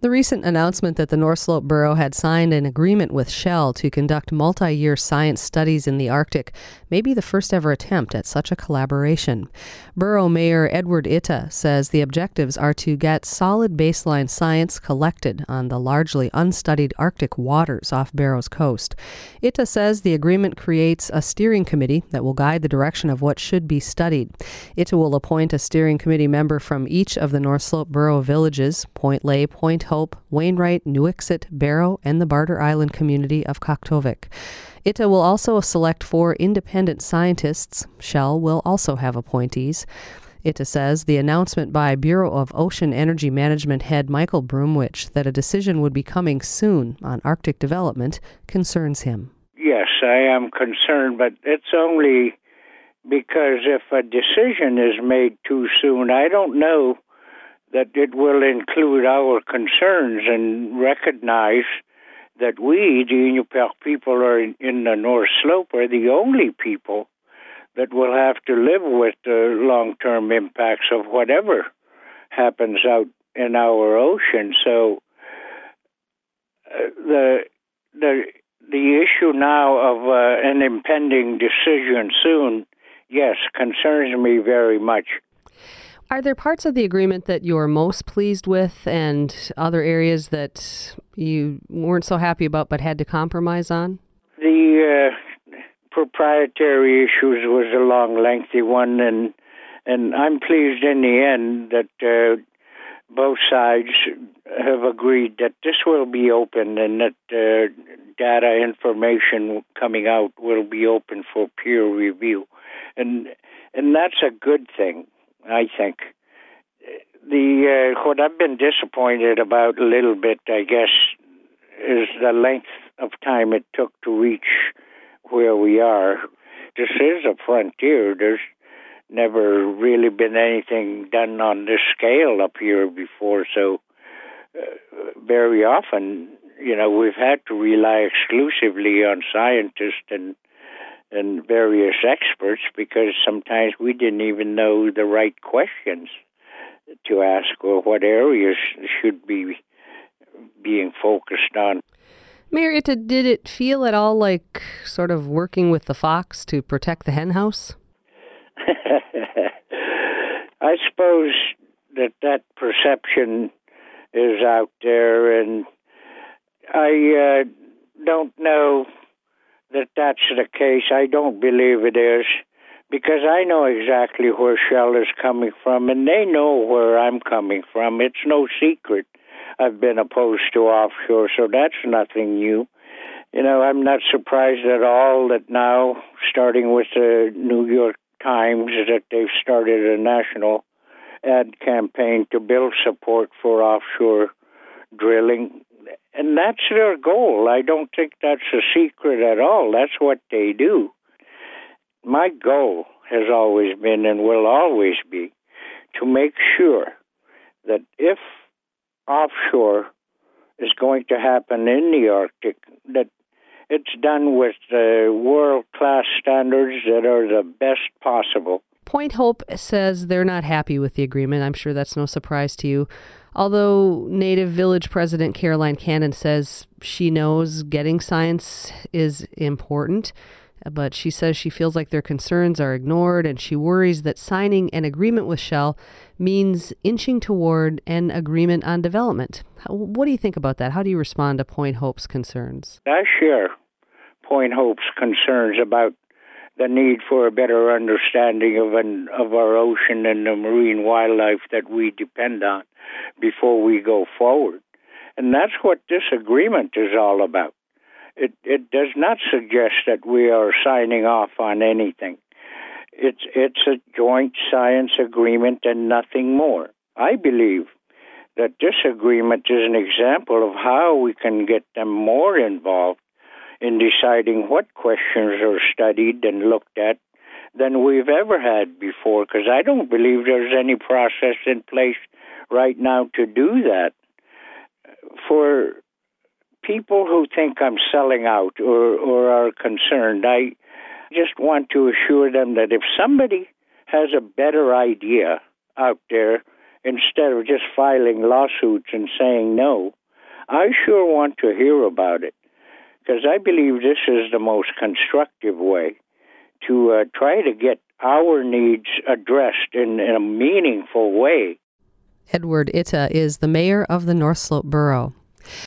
The recent announcement that the North Slope Borough had signed an agreement with Shell to conduct multi-year science studies in the Arctic may be the first ever attempt at such a collaboration. Borough Mayor Edward Itta says the objectives are to get solid baseline science collected on the largely unstudied Arctic waters off Barrow's coast. Itta says the agreement creates a steering committee that will guide the direction of what should be studied. Itta will appoint a steering committee member from each of the North Slope Borough villages, Point Lay, Point Hope, Wainwright, Nuiqsut, Barrow, and the Barter Island community of Kaktovik. Itta will also select 4 independent scientists. Shell will also have appointees. Itta says the announcement by Bureau of Ocean Energy Management head Michael Brumwich that a decision would be coming soon on Arctic development concerns him. Yes, I am concerned, but it's only because if a decision is made too soon, I don't know that it will include our concerns and recognize that we, the Inupiaq people are in the North Slope, are the only people that will have to live with the long-term impacts of whatever happens out in our ocean. So the issue now of an impending decision soon, yes, concerns me very much. Are there parts of the agreement that you're most pleased with and other areas that you weren't so happy about but had to compromise on? The proprietary issues was a long, lengthy one, and I'm pleased in the end that both sides have agreed that this will be open and that data information coming out will be open for peer review. And that's a good thing, I think. What I've been disappointed about a little bit, I guess, is the length of time it took to reach where we are. This is a frontier. There's never really been anything done on this scale up here before, so very often, we've had to rely exclusively on scientists and various experts because sometimes we didn't even know the right questions to ask or what areas should be being focused on. Mayor Itta, did it feel at all like sort of working with the fox to protect the henhouse? I suppose that perception is out there, and I don't know that that's the case. I don't believe it is, because I know exactly where Shell is coming from, and they know where I'm coming from. It's no secret I've been opposed to offshore, so that's nothing new. I'm not surprised at all that now, starting with the New York Times, that they've started a national ad campaign to build support for offshore drilling. And that's their goal. I don't think that's a secret at all. That's what they do. My goal has always been and will always be to make sure that if offshore is going to happen in the Arctic, that it's done with world-class standards that are the best possible. Point Hope says they're not happy with the agreement. I'm sure that's no surprise to you. Although Native Village President Caroline Cannon says she knows getting science is important, but she says she feels like their concerns are ignored, and she worries that signing an agreement with Shell means inching toward an agreement on development. What do you think about that? How do you respond to Point Hope's concerns? I share Point Hope's concerns about the need for a better understanding of our ocean and the marine wildlife that we depend on before we go forward. And that's what this agreement is all about. It does not suggest that we are signing off on anything. It's a joint science agreement and nothing more. I believe that this agreement is an example of how we can get them more involved in deciding what questions are studied and looked at than we've ever had before, because I don't believe there's any process in place right now to do that. For people who think I'm selling out or are concerned, I just want to assure them that if somebody has a better idea out there instead of just filing lawsuits and saying no. I sure want to hear about it, because I believe this is the most constructive way to try to get our needs addressed in a meaningful way. Edward Itta is the mayor of the North Slope Borough.